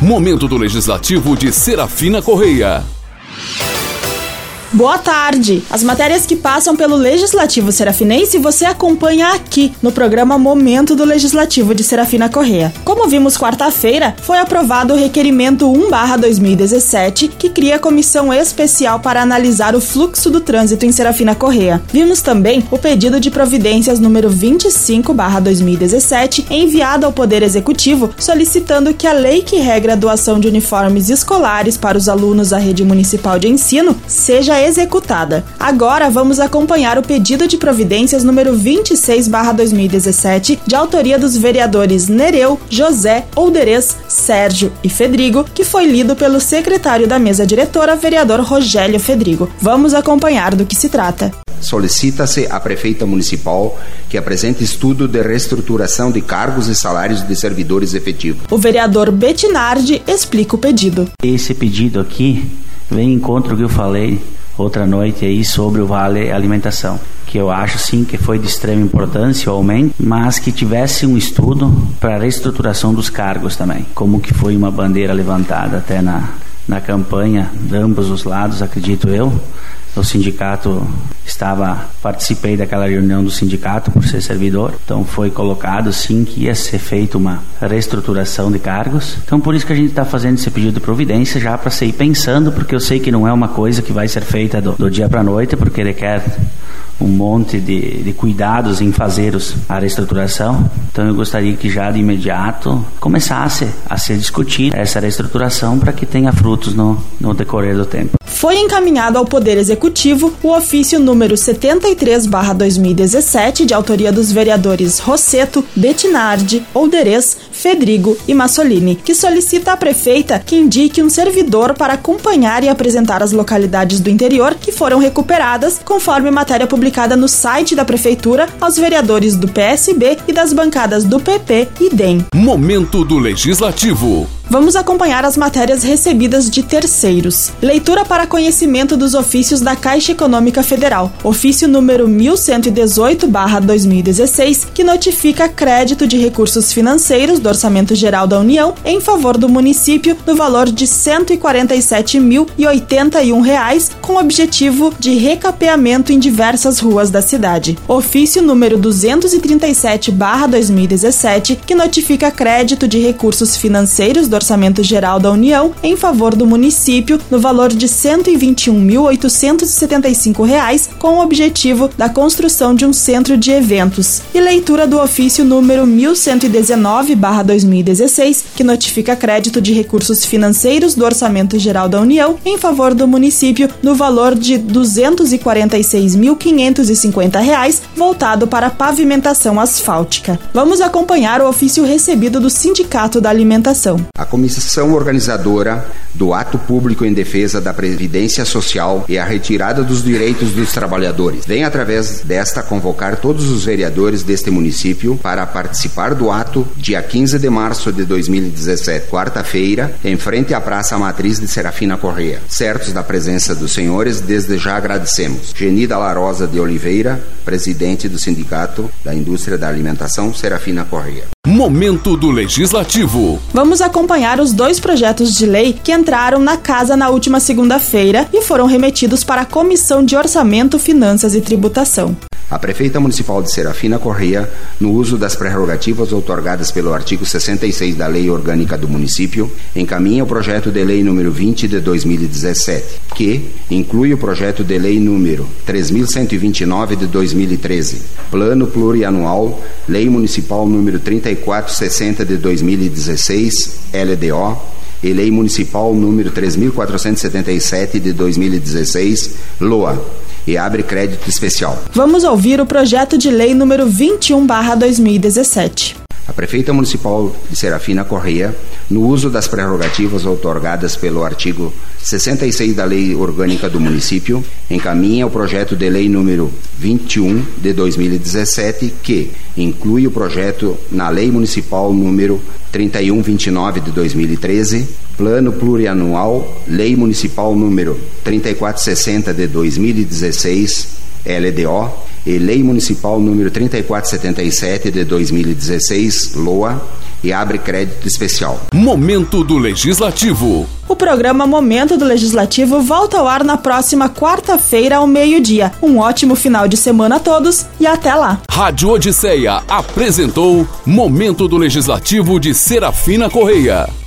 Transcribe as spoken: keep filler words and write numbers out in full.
Momento do Legislativo de Serafina Correia. Boa tarde! As matérias que passam pelo Legislativo Serafinense você acompanha aqui no programa Momento do Legislativo de Serafina Correia. Como vimos quarta-feira, foi aprovado o requerimento um barra dois mil e dezessete, que cria a comissão especial para analisar o fluxo do trânsito em Serafina Correia. Vimos também o pedido de providências número vinte e cinco barra dois mil e dezessete, enviado ao Poder Executivo, solicitando que a lei que regra a doação de uniformes escolares para os alunos da rede municipal de ensino seja executada. Agora vamos acompanhar o pedido de providências número vinte e seis barra dois mil e dezessete, de autoria dos vereadores Nereu, José, Olderês, Sérgio e Fedrigo, que foi lido pelo secretário da mesa diretora, vereador Rogélio Fedrigo. Vamos acompanhar do que se trata. Solicita-se à prefeita municipal que apresente estudo de reestruturação de cargos e salários de servidores efetivos. O vereador Bettinardi explica o pedido. Esse pedido aqui vem em encontro ao que eu falei outra noite aí sobre o Vale Alimentação, que eu acho sim que foi de extrema importância o aumento, mas que tivesse um estudo para a reestruturação dos cargos também, como que foi uma bandeira levantada até na, na campanha de ambos os lados, acredito eu. O sindicato estava, participei daquela reunião do sindicato por ser servidor, então foi colocado sim que ia ser feita uma reestruturação de cargos, então por isso que a gente está fazendo esse pedido de providência já para ser pensando, porque eu sei que não é uma coisa que vai ser feita do, do dia para a noite, porque requer um monte de, de cuidados em fazer os, a reestruturação, então eu gostaria que já de imediato começasse a ser discutida essa reestruturação para que tenha frutos no, no decorrer do tempo. Foi encaminhado ao Poder Executivo o ofício número setenta e três barra dois mil e dezessete, de autoria dos vereadores Rosseto, Bettinardi, Olderês, Fedrigo e Massolini, que solicita à prefeita que indique um servidor para acompanhar e apresentar as localidades do interior que foram recuperadas, conforme matéria publicada no site da prefeitura, aos vereadores do P S B e das bancadas do P P e D E M. Momento do Legislativo. Vamos acompanhar as matérias recebidas de terceiros. Leitura para conhecimento dos ofícios da Caixa Econômica Federal. Ofício número mil cento e dezoito barra dois mil e dezesseis, que notifica crédito de recursos financeiros do Orçamento Geral da União em favor do município no valor de cento e quarenta e sete mil e oitenta e um reais, com objetivo de recapeamento em diversas ruas da cidade. Ofício número duzentos e trinta e sete barra dois mil e dezessete, que notifica crédito de recursos financeiros do Orçamento Geral da União em favor do município no valor de cento e vinte e um mil oitocentos e setenta e cinco reais, com o objetivo da construção de um centro de eventos. E leitura do ofício número mil cento e dezenove barra dois mil e dezesseis, que notifica crédito de recursos financeiros do Orçamento Geral da União em favor do município no valor de duzentos e quarenta e seis mil quinhentos e cinquenta reais, voltado para pavimentação asfáltica. Vamos acompanhar o ofício recebido do Sindicato da Alimentação. A comissão organizadora do ato público em defesa da Previdência Social e a retirada dos direitos dos trabalhadores vem, através desta, convocar todos os vereadores deste município para participar do ato dia quinze de março de dois mil e dezessete, quarta-feira, em frente à Praça Matriz de Serafina Correia. Certos da presença dos senhores, desde já agradecemos. Genida Larosa de Oliveira, presidente do Sindicato da Indústria da Alimentação, Serafina Correia. Momento do Legislativo. Vamos acompanhar os dois projetos de lei que entraram na casa na última segunda-feira e foram remetidos para a Comissão de Orçamento, Finanças e Tributação. A prefeita municipal de Serafina Correia, no uso das prerrogativas outorgadas pelo artigo sessenta e seis da Lei Orgânica do Município, encaminha o projeto de lei número vinte de dois mil e dezessete, que inclui o projeto de lei número três mil cento e vinte e nove de dois mil e treze, Plano Plurianual, Lei Municipal número trinta e quatro sessenta de dois mil e dezesseis, L D O, e Lei Municipal número três mil quatrocentos e setenta e sete de dois mil e dezesseis, L O A, e abre crédito especial. Vamos ouvir o projeto de lei número vinte e um barra dois mil e dezessete. A prefeita municipal de Serafina Correia, no uso das prerrogativas outorgadas pelo artigo sessenta e seis da Lei Orgânica do Município, encaminha o projeto de lei número vinte e um de dois mil e dezessete, que inclui o projeto na Lei Municipal número trinta e um vinte e nove de dois mil e treze, Plano Plurianual, Lei Municipal número trinta e quatro sessenta de dois mil e dezesseis, L D O, e Lei Municipal número trinta e quatro setenta e sete de dois mil e dezesseis, L O A, e abre crédito especial. Momento do Legislativo. O programa Momento do Legislativo volta ao ar na próxima quarta-feira ao meio-dia. Um ótimo final de semana a todos e até lá. Rádio Odisseia apresentou Momento do Legislativo de Serafina Correia.